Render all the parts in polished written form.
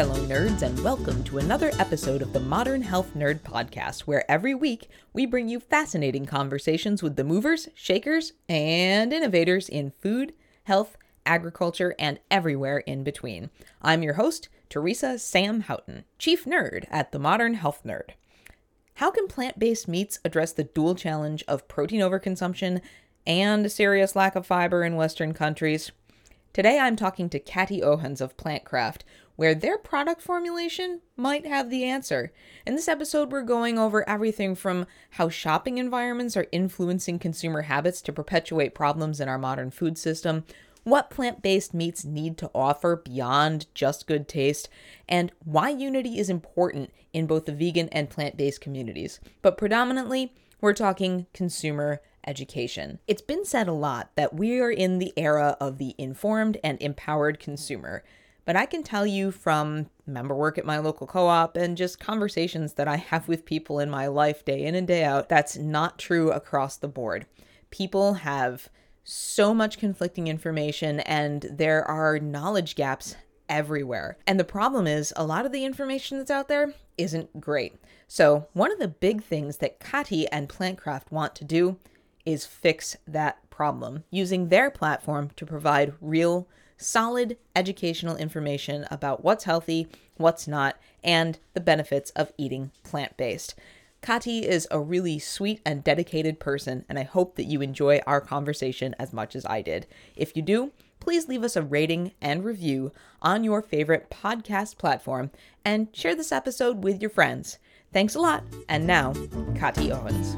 fellow nerds, and welcome to another episode of the Modern Health Nerd Podcast, where every week we bring you fascinating conversations with the movers, shakers, and innovators in food, health, agriculture, and everywhere in between. I'm your host, Teresa Sam Houghton, Chief Nerd at the Modern Health Nerd. How can plant-based meats address the dual challenge of protein overconsumption and a serious lack of fiber in Western countries? Today I'm talking to Kati Ohans of PlantCraft, where their product formulation might have the answer. In this episode, we're going over everything from how shopping environments are influencing consumer habits to perpetuate problems in our modern food system, what plant-based meats need to offer beyond just good taste, and why unity is important in both the vegan and plant-based communities. But predominantly, we're talking consumer education. It's been said a lot that we are in the era of the informed and empowered consumer, but I can tell you from member work at my local co-op and just conversations that I have with people in my life day in and day out, that's not true across the board. People have so much conflicting information and there are knowledge gaps everywhere. And the problem is a lot of the information that's out there isn't great. So one of the big things that Kati and PlantCraft want to do is fix that problem using their platform to provide real, solid educational information about what's healthy, what's not, and the benefits of eating plant-based. Kati is a really sweet and dedicated person, and I hope that you enjoy our conversation as much as I did. If you do, please leave us a rating and review on your favorite podcast platform and share this episode with your friends. Thanks a lot, and now, Kati Ohans.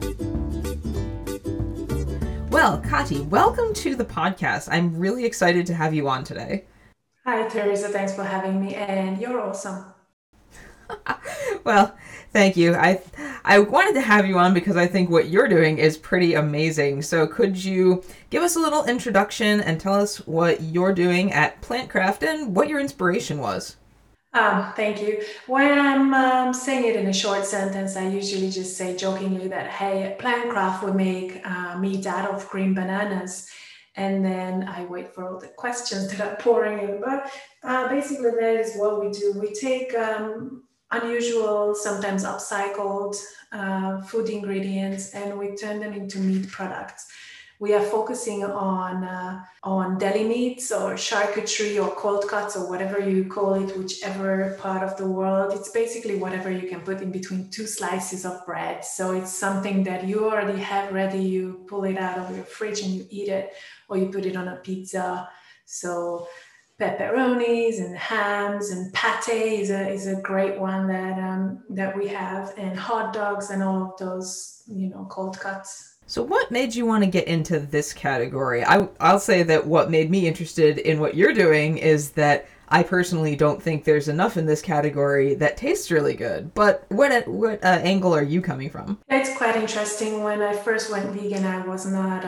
Well, Kati, welcome to the podcast. I'm really excited to have you on today. Hi, Teresa. Thanks for having me, and you're awesome. Well, thank you. I wanted to have you on because I think what you're doing is pretty amazing. So could you give us a little introduction and tell us what you're doing at PlantCraft and what your inspiration was? Thank you. When I'm saying it in a short sentence, I usually just say jokingly that, hey, at PlantCraft, we make meat out of green bananas. And then I wait for all the questions that are pouring in. But basically, that is what we do. We take unusual, sometimes upcycled food ingredients, and we turn them into meat products. We are focusing on deli meats or charcuterie or cold cuts or whatever you call it, whichever part of the world. It's basically whatever you can put in between two slices of bread. So it's something that you already have ready. You pull it out of your fridge and you eat it, or you put it on a pizza. So pepperonis and hams and pate is a great one that we have, and hot dogs and all of those, cold cuts. So what made you want to get into this category? I'll say that what made me interested in what you're doing is that I personally don't think there's enough in this category that tastes really good. But what angle are you coming from? It's quite interesting. When I first went vegan, I was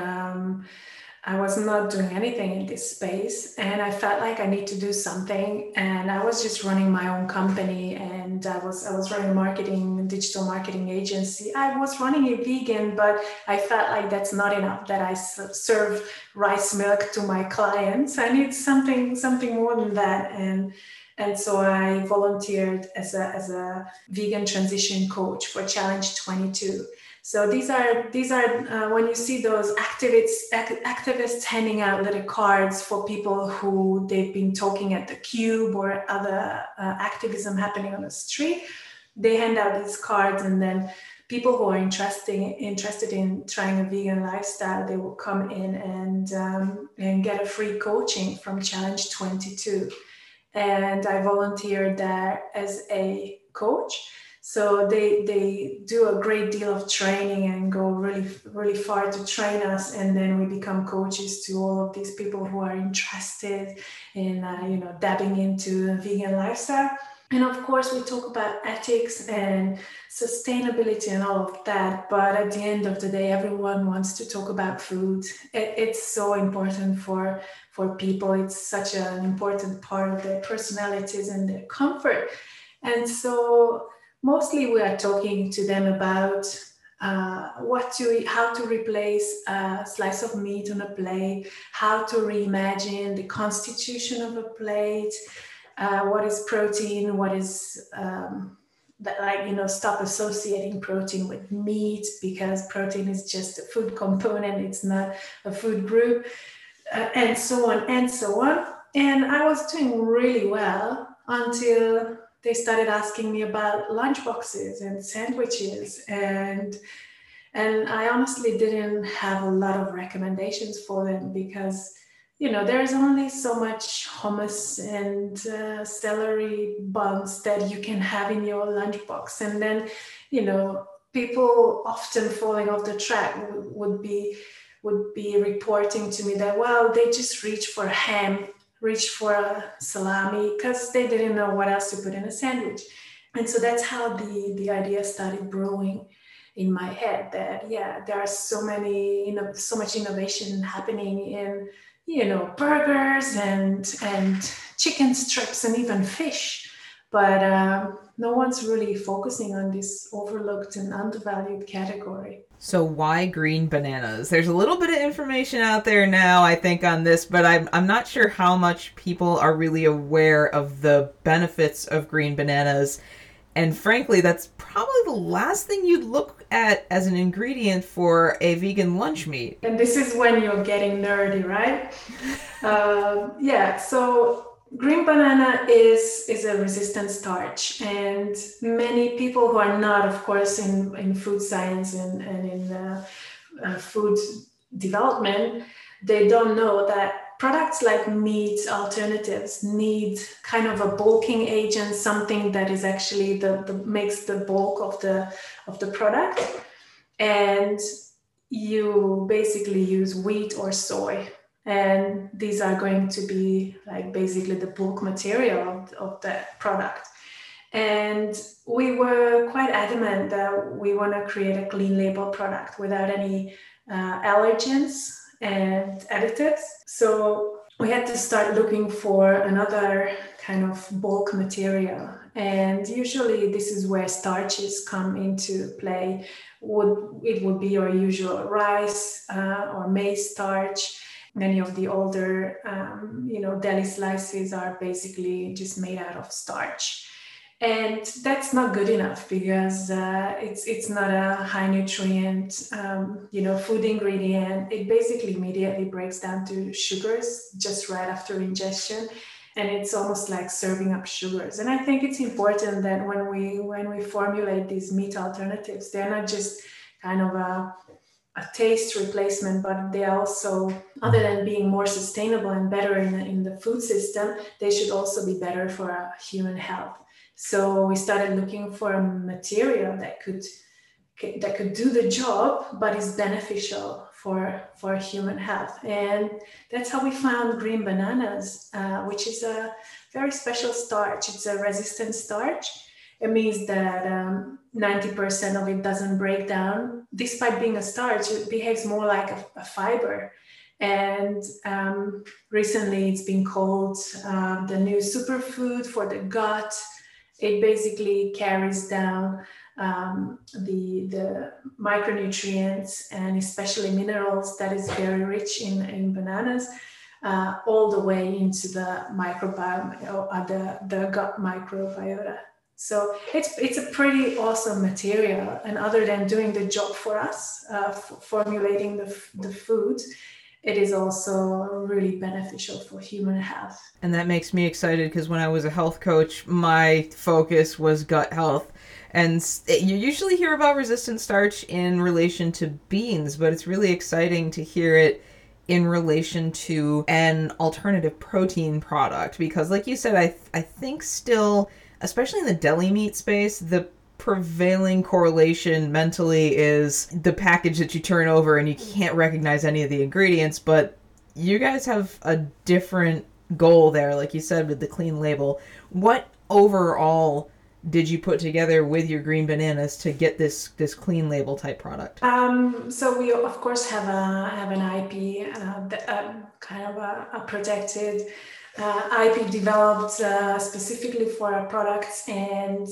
not doing anything in this space, and I felt like I need to do something. And I was just running my own company, and I was running a digital marketing agency. I was running it vegan, but I felt like that's not enough, that I serve rice milk to my clients. I need something more than that. And so I volunteered as a vegan transition coach for Challenge 22. So these are when you see those activists handing out little cards for people who they've been talking at the Cube or other activism happening on the street. They hand out these cards, and then people who are interested in trying a vegan lifestyle, they will come in and get a free coaching from Challenge 22. And I volunteered there as a coach. So they do a great deal of training and go really, really far to train us. And then we become coaches to all of these people who are interested in, dabbing into a vegan lifestyle. And of course, we talk about ethics and sustainability and all of that. But at the end of the day, everyone wants to talk about food. It's so important for people. It's such an important part of their personalities and their comfort. And so mostly we are talking to them about how to replace a slice of meat on a plate, how to reimagine the constitution of a plate, what is protein, what is that, like, stop associating protein with meat, because protein is just a food component, it's not a food group, and so on and so on. And I was doing really well until they started asking me about lunch boxes and sandwiches, and I honestly didn't have a lot of recommendations for them, because there's only so much hummus and celery buns that you can have in your lunchbox. And then, people often falling off the track would be reporting to me that, well, they just reach for ham, reach for a salami, because they didn't know what else to put in a sandwich. And so that's how the idea started brewing in my head, that there are so much innovation happening in burgers and chicken strips and even fish, but no one's really focusing on this overlooked and undervalued category. So why green bananas? There's a little bit of information out there now, I think, on this, but I'm not sure how much people are really aware of the benefits of green bananas. And frankly, that's probably the last thing you'd look at as an ingredient for a vegan lunch meat. And this is when you're getting nerdy, right? So green banana is a resistant starch, and many people who are not, of course, in food science and in food development, they don't know that products like meat alternatives need kind of a bulking agent, something that is actually the makes the bulk of the product, and you basically use wheat or soy, and these are going to be like basically the bulk material of that product. And we were quite adamant that we want to create a clean label product without any allergens and additives. So we had to start looking for another kind of bulk material. And usually this is where starches come into play. It would be your usual rice or maize starch. Many of the older, deli slices are basically just made out of starch. And that's not good enough, because it's not a high nutrient, food ingredient. It basically immediately breaks down to sugars just right after ingestion, and it's almost like serving up sugars. And I think it's important that when we formulate these meat alternatives, they're not just kind of a taste replacement, but they are also, other than being more sustainable and better in the food system, they should also be better for human health. So we started looking for a material that could do the job, but is beneficial for human health. And that's how we found green bananas, which is a very special starch. It's a resistant starch. It means that 90% of it doesn't break down. Despite being a starch, it behaves more like a fiber. And recently it's been called the new superfood for the gut. It basically carries down the micronutrients and especially minerals that is very rich in bananas, all the way into the microbiome or the gut microbiota. So it's a pretty awesome material. And other than doing the job for us, formulating the food, it is also really beneficial for human health. And that makes me excited, because when I was a health coach, my focus was gut health. And you usually hear about resistant starch in relation to beans, but it's really exciting to hear it in relation to an alternative protein product. Because like you said, I think still, especially in the deli meat space, the prevailing correlation mentally is the package that you turn over and you can't recognize any of the ingredients. But you guys have a different goal there, like you said, with the clean label. What overall did you put together with your green bananas to get this clean label type product? So we of course have an IP, kind of a protected IP developed specifically for our products, and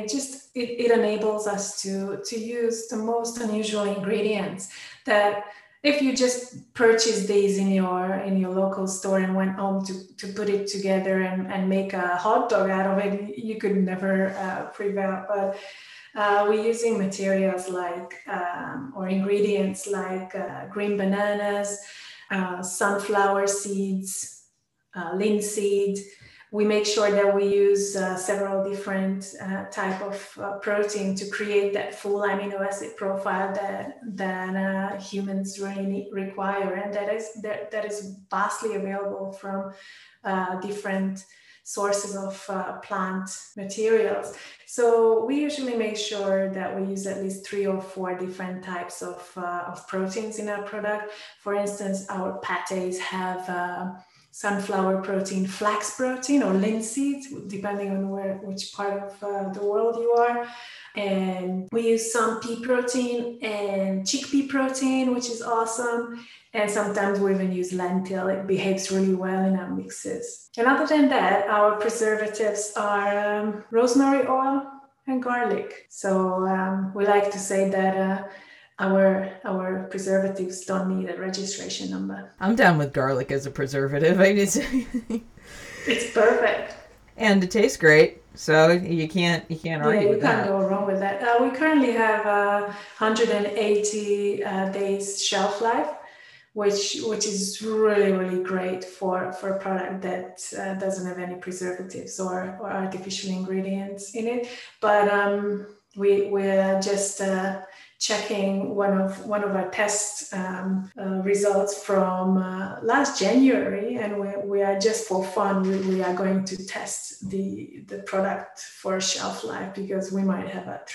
it enables us to use the most unusual ingredients that if you just purchase these in your local store and went home to put it together and make a hot dog out of it, you could never prevail. But we're using materials like or ingredients like green bananas, sunflower seeds, linseed. We make sure that we use several different type of protein to create that full amino acid profile that humans really require, and that is vastly available from different sources of plant materials. So we usually make sure that we use at least 3 or 4 different types of proteins in our product. For instance, our pâtés have sunflower protein, flax protein, or linseed, depending on which part of the world you are. And we use some pea protein and chickpea protein, which is awesome. And sometimes we even use lentil. It behaves really well in our mixes. And other than that, our preservatives are rosemary oil and garlic. So we like to say that our preservatives don't need a registration number. I'm down with garlic as a preservative. It's perfect. And it tastes great. So you can't argue with that. You can't go wrong with that. We currently have 180 days shelf life, which is really, really great for a product that doesn't have any preservatives or artificial ingredients in it. But we're just checking one of our test results from last January, and we are just for fun. We are going to test the product for shelf life, because we might have a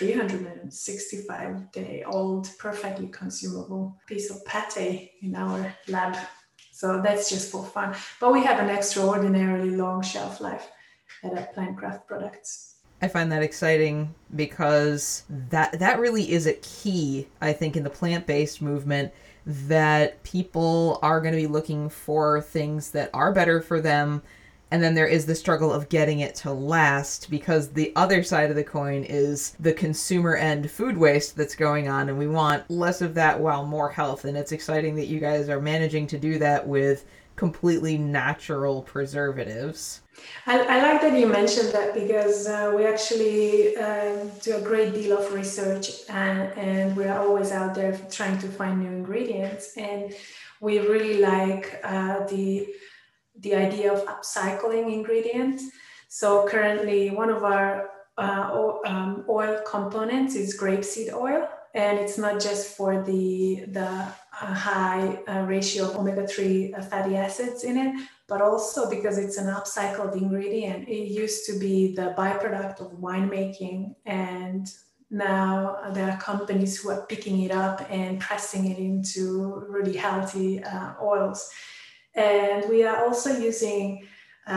365-day-old perfectly consumable piece of pate in our lab. So that's just for fun. But we have an extraordinarily long shelf life at Plantcraft Products. I find that exciting because that really is a key, I think, in the plant-based movement, that people are going to be looking for things that are better for them. And then there is the struggle of getting it to last, because the other side of the coin is the consumer end food waste that's going on, and we want less of that while more health. And it's exciting that you guys are managing to do that with completely natural preservatives. I like that you mentioned that, because we actually do a great deal of research, and we're always out there trying to find new ingredients. And we really like the idea of upcycling ingredients. So currently one of our oil components is grapeseed oil. And it's not just for the high ratio of omega-3 fatty acids in it, but also because it's an upcycled ingredient. It used to be the byproduct of winemaking, and now there are companies who are picking it up and pressing it into really healthy oils. And we are also using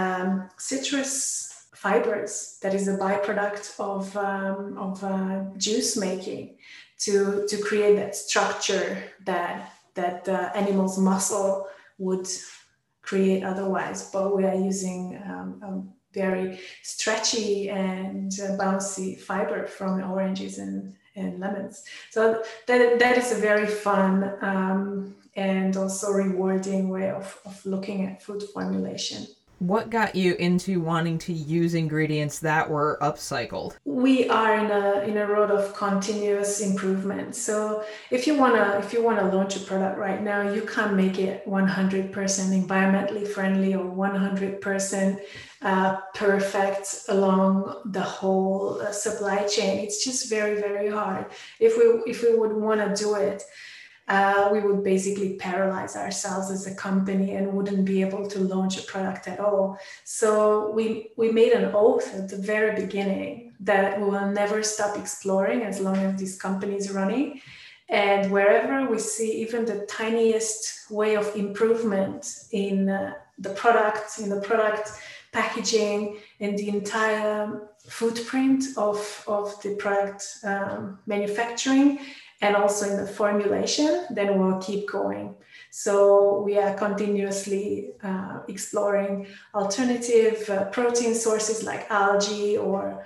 citrus fibers, that is a byproduct of juice making, to create that structure that animal's muscle would create otherwise. But we are using very stretchy and bouncy fiber from oranges and lemons. So that is a very fun and also rewarding way of looking at food formulation. What got you into wanting to use ingredients that were upcycled? We are in a road of continuous improvement. So if you wanna launch a product right now, you can't make it 100% environmentally friendly or 100% perfect along the whole supply chain. It's just very, very hard. If we would want to do it, we would basically paralyze ourselves as a company and wouldn't be able to launch a product at all. So we made an oath at the very beginning that we will never stop exploring as long as this company is running. And wherever we see even the tiniest way of improvement in the product packaging, and the entire footprint of the product manufacturing, and also in the formulation, then we'll keep going. So we are continuously exploring alternative protein sources like algae or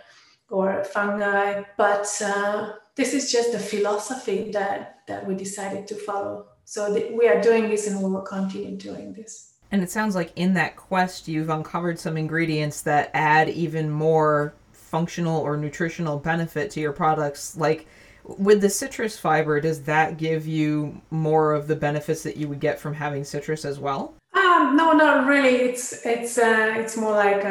fungi. But this is just the philosophy that we decided to follow. So we are doing this and we will continue doing this. And it sounds like in that quest, you've uncovered some ingredients that add even more functional or nutritional benefit to your products. Like with the citrus fiber, does that give you more of the benefits that you would get from having citrus as well? No, not really. It's more like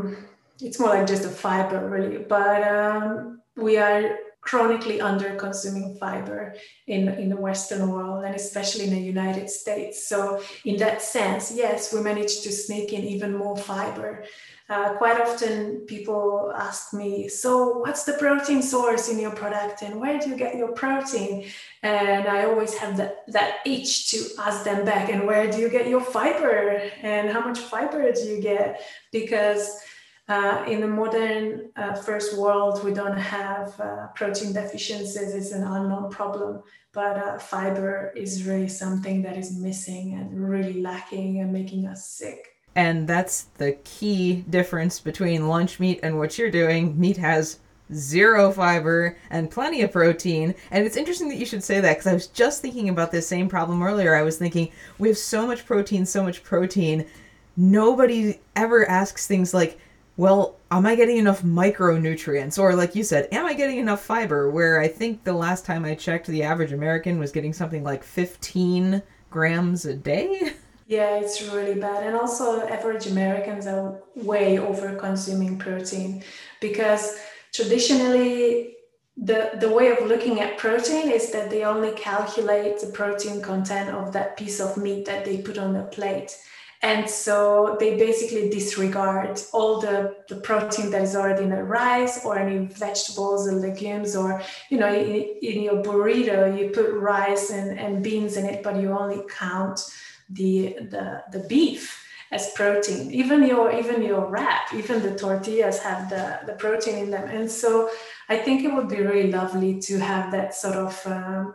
just a fiber, really. But we are chronically under consuming fiber in the Western world, and especially in the United States. So in that sense, yes, we managed to sneak in even more fiber. Quite often people ask me, so what's the protein source in your product and where do you get your protein? And I always have that itch to ask them back, and where do you get your fiber and how much fiber do you get? Because in the modern first world, we don't have protein deficiencies. It's an unknown problem, but fiber is really something that is missing and really lacking and making us sick. And that's the key difference between lunch meat and what you're doing. Meat has zero fiber and plenty of protein. And it's interesting that you should say that, because I was just thinking about this same problem earlier. I was thinking, we have so much protein. Nobody ever asks things like, well, am I getting enough micronutrients? Or like you said, am I getting enough fiber? Where I think the last time I checked, the average American was getting something like 15 grams a day. Yeah, it's really bad. And also average Americans are way over consuming protein, because traditionally the way of looking at protein is that they only calculate the protein content of that piece of meat that they put on the plate. And so they basically disregard all the protein that is already in the rice or any vegetables or legumes, or, you know, in your burrito, you put rice and beans in it, but you only count the beef as protein. Even your wrap, even the tortillas have the protein in them. And so I think it would be really lovely to have that sort of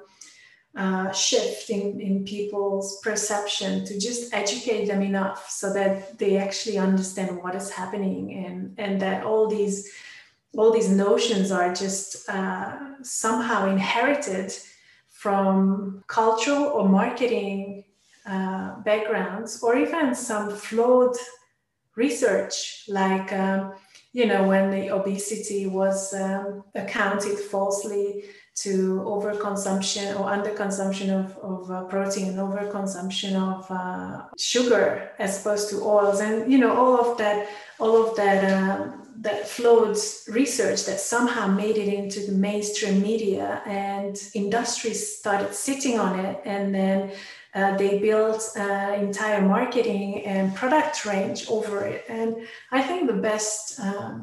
shift in people's perception, to just educate them enough so that they actually understand what is happening, and that all these notions are just somehow inherited from cultural or marketing backgrounds, or even some flawed research, like when the obesity was accounted falsely to overconsumption or underconsumption of protein, and overconsumption of sugar as opposed to oils, and all of that that flawed research that somehow made it into the mainstream media, and industries started sitting on it, and then they built entire marketing and product range over it. And I think the best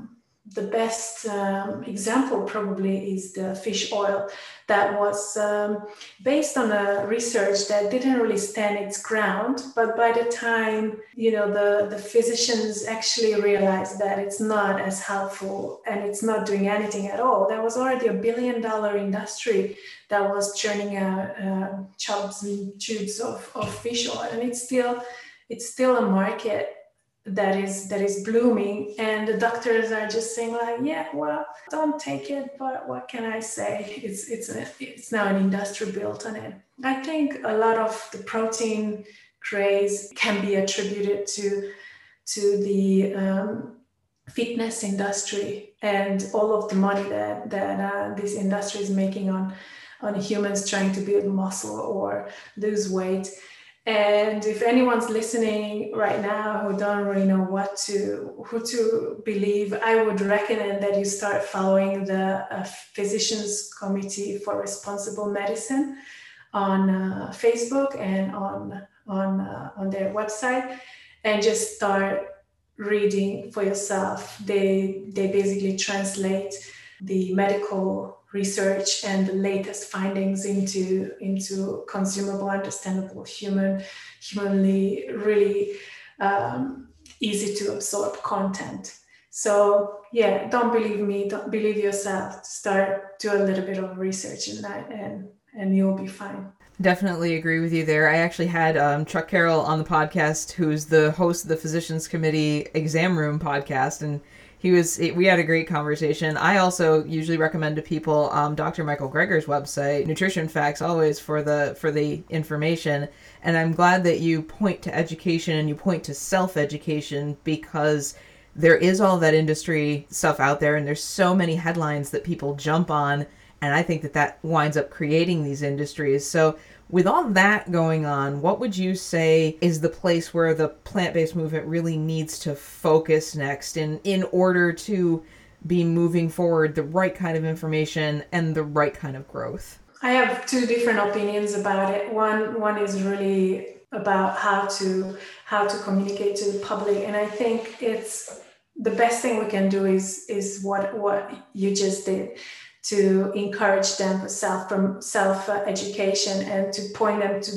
example probably is the fish oil that was based on a research that didn't really stand its ground. But by the time, the physicians actually realized that it's not as helpful and it's not doing anything at all, there was already $1 billion industry that was churning out tubs and tubes of fish oil. And it's still a market that is blooming, and the doctors are just saying like, yeah, well, don't take it, but what can I say? It's now an industry built on it. I think a lot of the protein craze can be attributed to the fitness industry and all of the money that this industry is making on humans trying to build muscle or lose weight. And if anyone's listening right now who don't really know who to believe, I would recommend that you start following the Physicians Committee for Responsible Medicine on Facebook and on their website, and just start reading for yourself. They basically translate the medical research and the latest findings into consumable, understandable, humanly really easy to absorb content. So yeah, don't believe me, don't believe yourself. Start do a little bit of research in that, and you'll be fine. Definitely agree with you there. I actually had Chuck Carroll on the podcast, who's the host of the Physicians Committee Exam Room podcast, and We had a great conversation. I also usually recommend to people Dr. Michael Greger's website, Nutrition Facts, always for the information. And I'm glad that you point to education and you point to self-education, because there is all that industry stuff out there, and there's so many headlines that people jump on, and I think that winds up creating these industries. So with all that going on, what would you say is the place where the plant-based movement really needs to focus next in order to be moving forward the right kind of information and the right kind of growth? I have two different opinions about it. One is really about how to communicate to the public, and I think it's the best thing we can do is what you just did, to encourage them for self education and to point them to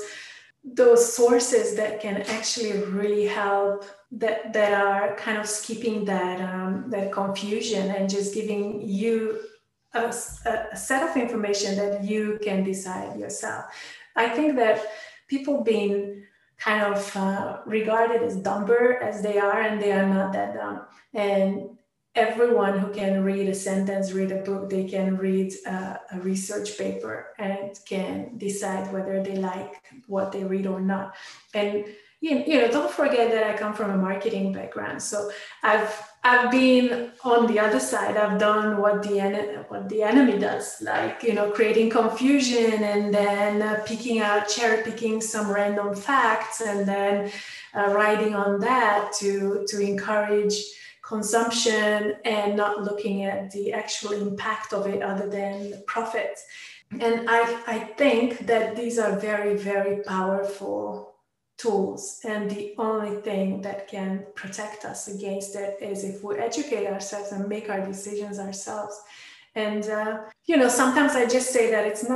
those sources that can actually really help, that are kind of skipping that confusion and just giving you a set of information that you can decide yourself. I think that people being kind of regarded as dumber as they are, and they are not that dumb. And everyone who can read a sentence, read a book, they can read a research paper and can decide whether they like what they read or not. And don't forget that I come from a marketing background, so I've been on the other side. I've done what the enemy does, like creating confusion and then cherry picking some random facts and then riding on that to encourage consumption and not looking at the actual impact of it other than profit. And I think that these are very, very powerful tools, and the only thing that can protect us against it is if we educate ourselves and make our decisions ourselves. And sometimes I just say that it's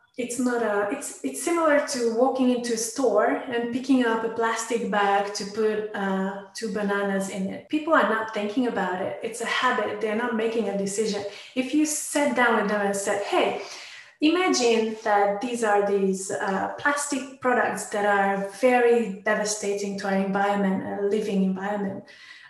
similar to walking into a store and picking up a plastic bag to put 2 bananas in it. People are not thinking about it. It's a habit. They're not making a decision. If you sat down with them and said, hey, imagine that these plastic products that are very devastating to our environment, a living environment.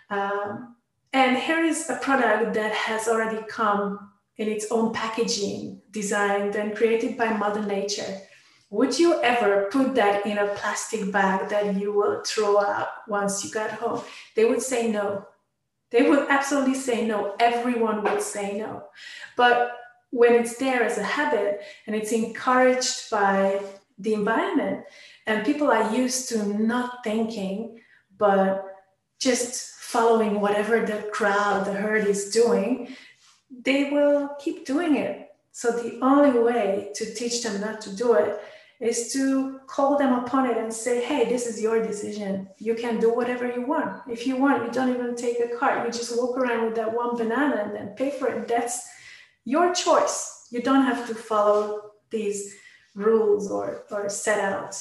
And here is a product that has already come in its own packaging, designed and created by Mother Nature. Would you ever put that in a plastic bag that you will throw out once you got home? They would say no. They would absolutely say no. Everyone would say no. But when it's there as a habit and it's encouraged by the environment, and people are used to not thinking, but just following whatever the crowd, the herd is doing, they will keep doing it. So the only way to teach them not to do it is to call them upon it and say, hey, this is your decision. You can do whatever you want. If you want, you don't even take a cart. You just walk around with that 1 banana and then pay for it. That's your choice. You don't have to follow these rules or set out,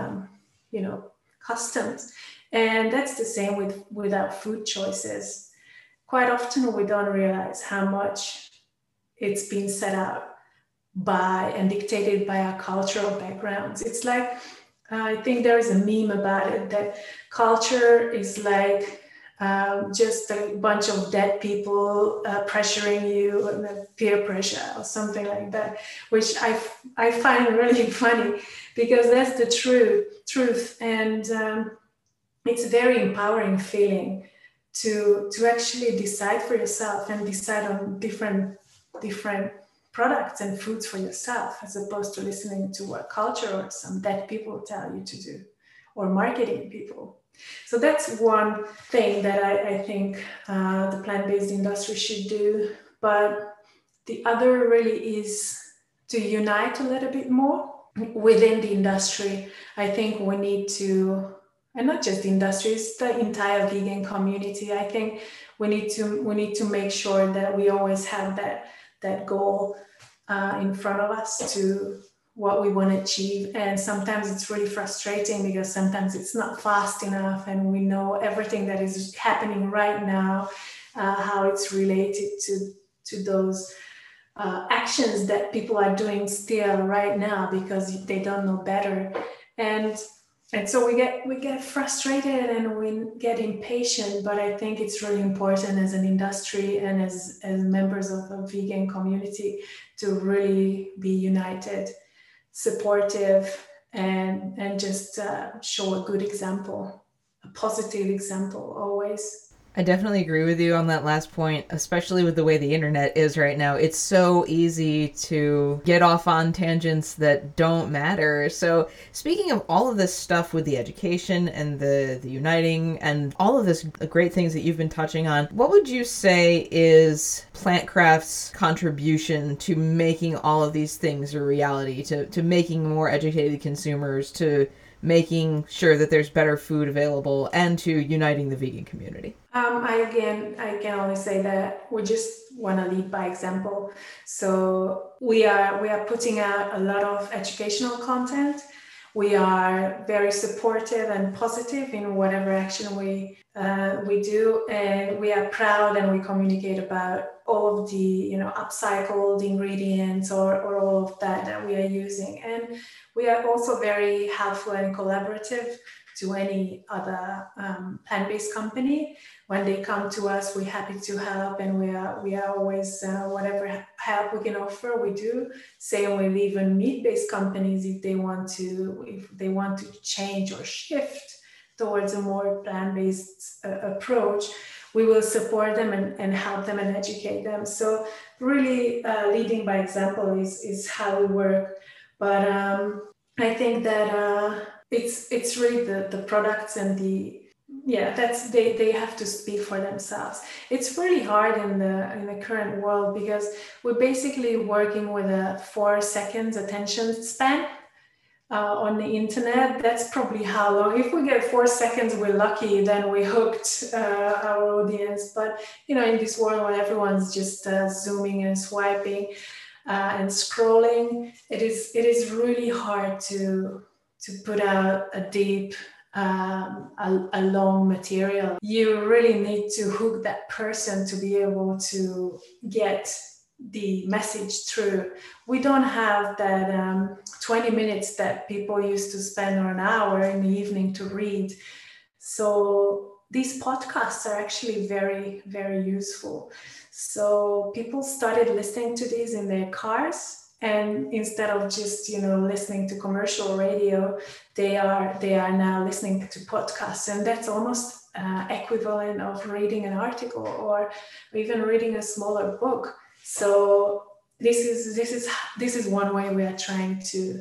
customs. And that's the same with our food choices. Quite often we don't realize how much it's been set out by and dictated by our cultural backgrounds. It's like, I think there is a meme about it, that culture is like just a bunch of dead people pressuring you, and peer pressure or something like that, which I find really funny, because that's the truth. And it's a very empowering feeling to actually decide for yourself and decide on different products and foods for yourself, as opposed to listening to what culture or some dead people tell you to do, or marketing people. So that's one thing that I think the plant-based industry should do. But the other really is to unite a little bit more within the industry. I think we need to, and not just the industry, it's the entire vegan community. I think we need to make sure that we always have that goal in front of us to what we want to achieve. And sometimes it's really frustrating because sometimes it's not fast enough, and we know everything that is happening right now, how it's related to those actions that people are doing still right now because they don't know better. And And so we get frustrated and we get impatient, but I think it's really important as an industry and as members of a vegan community to really be united, supportive, and just show a good example, a positive example always. I definitely agree with you on that last point, especially with the way the internet is right now. It's so easy to get off on tangents that don't matter. So, speaking of all of this stuff with the education and the uniting and all of this great things that you've been touching on, what would you say is Plantcraft's contribution to making all of these things a reality, to making more educated consumers, to making sure that there's better food available, and to uniting the vegan community? I can only say that we just want to lead by example. So we are putting out a lot of educational content. We are very supportive and positive in whatever action we do, and we are proud and we communicate about all of the upcycled ingredients or all of that we are using, and we are also very helpful and collaborative to any other plant-based company. When they come to us, we're happy to help, and we are always whatever help we can offer, we do. Same with even meat-based companies, if they want to change or shift towards a more plant-based approach, we will support them and help them and educate them. So really leading by example is how we work. But I think that it's really the products and that's they have to speak for themselves. It's really hard in the current world because we're basically working with a 4 seconds attention span on the internet. That's probably how long. If we get 4 seconds, we're lucky, then we hooked our audience. But in this world where everyone's just zooming and swiping and scrolling, it is really hard to put out a deep a long material. You really need to hook that person to be able to get the message through. We don't have that 20 minutes that people used to spend, or an hour in the evening to read. So these podcasts are actually very, very useful. So people started listening to these in their cars, and instead of just listening to commercial radio, they are now listening to podcasts, and that's almost equivalent of reading an article or even reading a smaller book. So this is one way we are trying to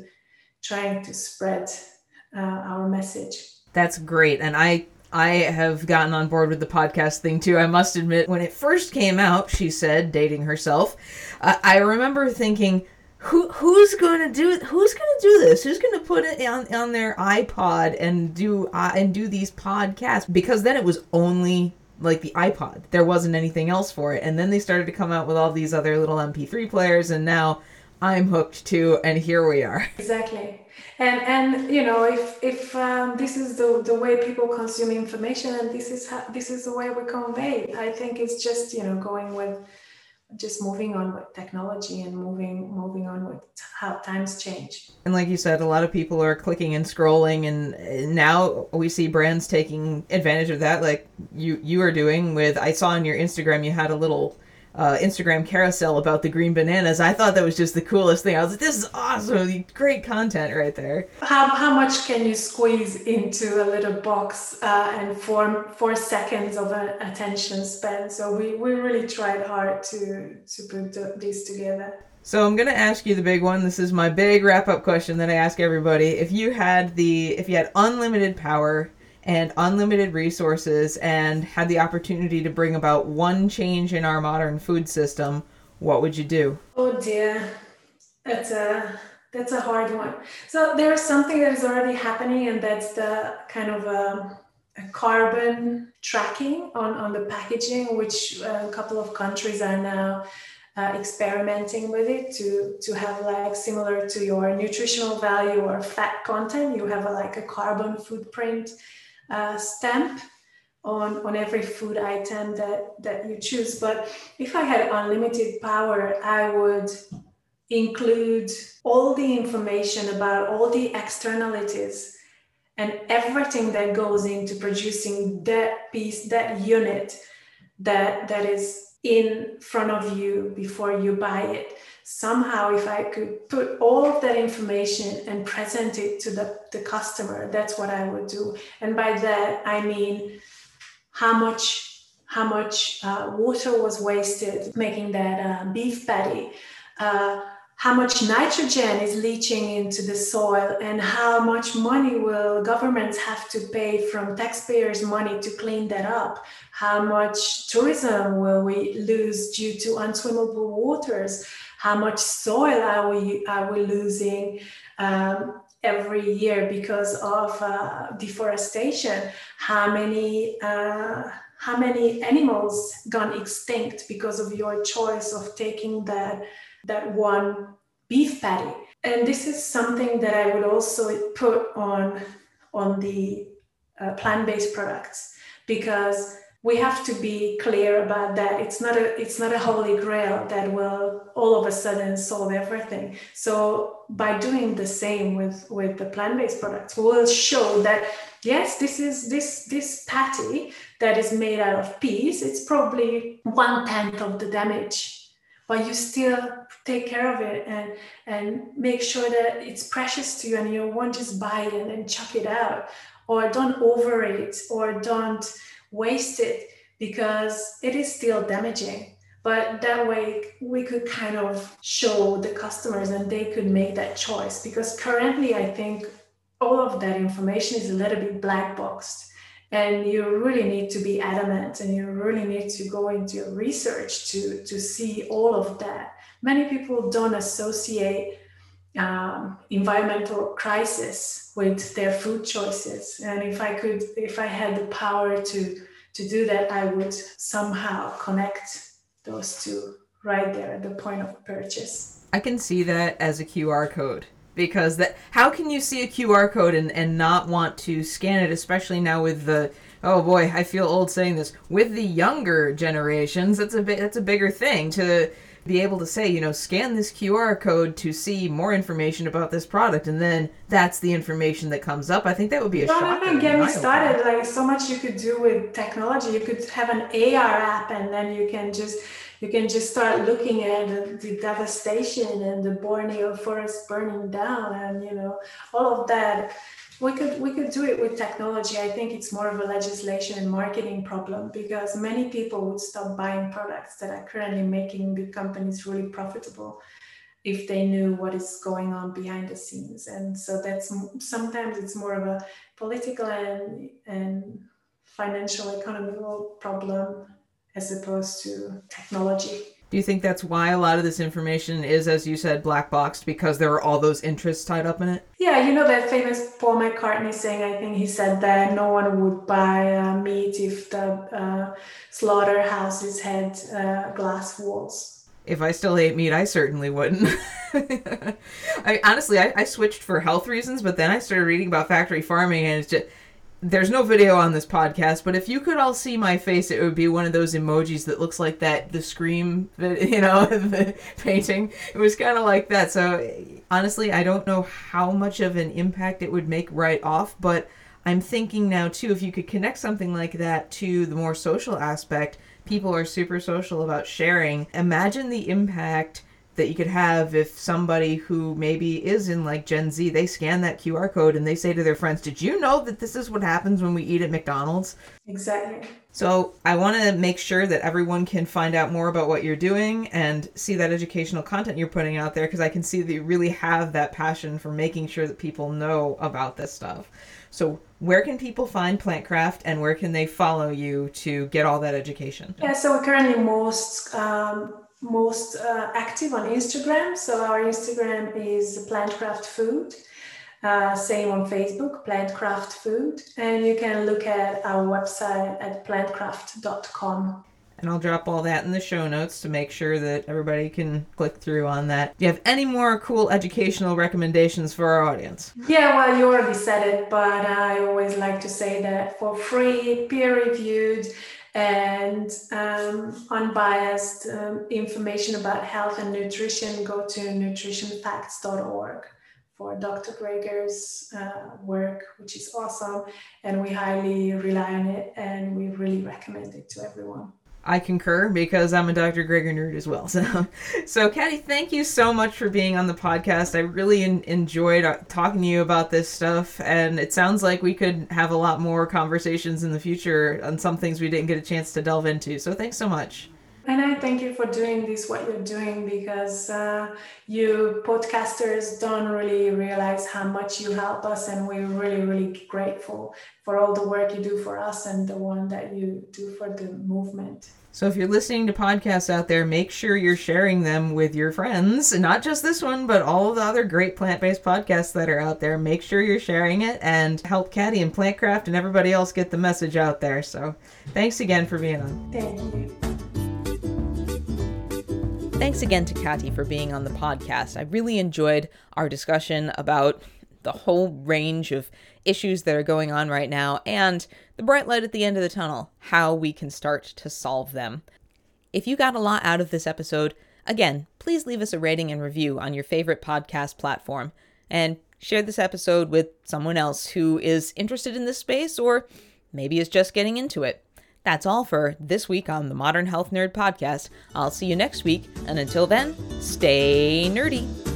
spread our message. That's great, and I have gotten on board with the podcast thing too. I must admit, when it first came out, she said, dating herself, I remember thinking, who's going to do this? Who's going to put it on their iPod and do these podcasts? Because then it was only like the iPod. There wasn't anything else for it. And then they started to come out with all these other little MP3 players, and now I'm hooked too, and here we are. Exactly. And if this is the way people consume information, and this is the way we convey, I think it's just going with just moving on with technology and moving on with how times change. And like you said, a lot of people are clicking and scrolling, and now we see brands taking advantage of that, like you are doing with, I saw on your Instagram you had a little Instagram carousel about the green bananas. I thought that was just the coolest thing. I was like, this is awesome. Great content right there. How much can you squeeze into a little box and 4 seconds of an attention span? So we really tried hard to put this together. So I'm going to ask you the big one. This is my big wrap-up question that I ask everybody. If you had unlimited power and unlimited resources and had the opportunity to bring about one change in our modern food system, what would you do? Oh dear, that's a hard one. So there's something that is already happening, and that's the kind of a carbon tracking on the packaging, which a couple of countries are now experimenting with it to have, like, similar to your nutritional value or fat content, you have a carbon footprint stamp on every food item that you choose. But if I had unlimited power, I would include all the information about all the externalities and everything that goes into producing that piece, that unit that is in front of you before you buy it. Somehow, if I could put all of that information and present it to the customer, that's what I would do. And by that, I mean how much water was wasted making that beef patty, how much nitrogen is leaching into the soil, and how much money will governments have to pay from taxpayers' money to clean that up? How much tourism will we lose due to unswimmable waters? How much soil are we losing every year because of deforestation? How many animals gone extinct because of your choice of taking that one beef patty? And this is something that I would also put on the plant-based products, because we have to be clear about that. It's not a holy grail that will all of a sudden solve everything. So by doing the same with the plant-based products, we'll show that yes, this patty that is made out of peas, it's probably 1/10 of the damage, but you still take care of it and make sure that it's precious to you, and you won't just buy it and then chuck it out, or don't overeat, or don't waste it, because it is still damaging. But that way we could kind of show the customers and they could make that choice, because currently I think all of that information is a little bit black boxed, and you really need to be adamant, and you really need to go into your research to see all of that. Many people don't associate environmental crisis with their food choices, and if I had the power to do that, I would somehow connect those two right there at the point of purchase. I can see that as a QR code, because how can you see a QR code and not want to scan it, especially now with the, oh boy, I feel old saying this, with the younger generations. That's a bigger thing to be able to say, scan this QR code to see more information about this product, and then that's the information that comes up. I think that would be a shocker. Don't even get me started. Like, so much you could do with technology. You could have an AR app, and then you can just start looking at the devastation and the Borneo forest burning down, and all of that. We could do it with technology. I think it's more of a legislation and marketing problem, because many people would stop buying products that are currently making big companies really profitable if they knew what is going on behind the scenes. And so that's sometimes it's more of a political and financial economical problem as opposed to technology. Do you think that's why a lot of this information is, as you said, black boxed, because there are all those interests tied up in it? Yeah, that famous Paul McCartney saying, I think he said that no one would buy meat if the slaughterhouses had glass walls. If I still ate meat, I certainly wouldn't. I switched for health reasons, but then I started reading about factory farming, and it's just... There's no video on this podcast, but if you could all see my face, it would be one of those emojis that looks like the Scream, the painting. It was kind of like that. So honestly, I don't know how much of an impact it would make right off, but I'm thinking now too, if you could connect something like that to the more social aspect, people are super social about sharing. Imagine the impact that you could have if somebody who maybe is in like Gen Z, they scan that QR code and they say to their friends, did you know that this is what happens when we eat at McDonald's? Exactly. So I want to make sure that everyone can find out more about what you're doing and see that educational content you're putting out there, because I can see that you really have that passion for making sure that people know about this stuff. So where can people find Plantcraft, and where can they follow you to get all that education? Yeah, so we're currently most active on Instagram. So our Instagram is Plantcraft Food. Same on Facebook, Plantcraft Food. And you can look at our website at plantcraft.com. And I'll drop all that in the show notes to make sure that everybody can click through on that. Do you have any more cool educational recommendations for our audience? Yeah, well, you already said it, but I always like to say that for free, peer-reviewed, and unbiased information about health and nutrition, go to nutritionfacts.org for Dr. Greger's work, which is awesome. And we highly rely on it, and we really recommend it to everyone. I concur because I'm a Dr. Greger nerd as well. So Katy, thank you so much for being on the podcast. I really enjoyed talking to you about this stuff, and it sounds like we could have a lot more conversations in the future on some things we didn't get a chance to delve into. So thanks so much. And I thank you for doing this, what you're doing, because you podcasters don't really realize how much you help us. And we're really, really grateful for all the work you do for us and the one that you do for the movement. So if you're listening to podcasts out there, make sure you're sharing them with your friends. Not just this one, but all of the other great plant-based podcasts that are out there. Make sure you're sharing it and help Katy and PlantCraft and everybody else get the message out there. So thanks again for being on. Thank you. Thanks again to Katy for being on the podcast. I really enjoyed our discussion about the whole range of issues that are going on right now and the bright light at the end of the tunnel, how we can start to solve them. If you got a lot out of this episode, again, please leave us a rating and review on your favorite podcast platform and share this episode with someone else who is interested in this space or maybe is just getting into it. That's all for this week on the Modern Health Nerd Podcast. I'll see you next week, and until then, stay nerdy.